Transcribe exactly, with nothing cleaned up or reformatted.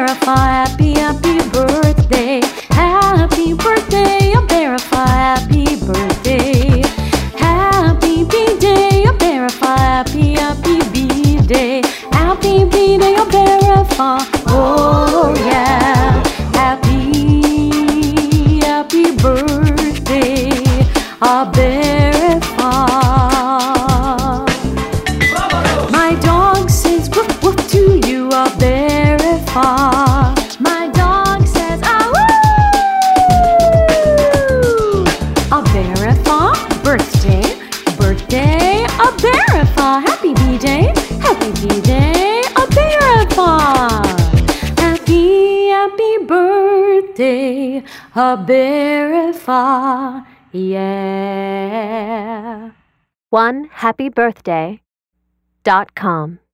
Aberifa, happy, happy birthday. Happy birthday, Aberifa, happy birthday. Happy B-Day, Aberifa, happy, happy B-Day. Happy B-Day, Aberifa, oh yeah. Happy, happy birthday, Aberifa. My dog says woof woof to you, Aberifa. My dog says ah woo. Aberifa, birthday, birthday, Aberifa. Happy B-Day, happy B-Day, Aberifa. Happy, happy birthday, Aberifa. Yeah. One happy birthday dot com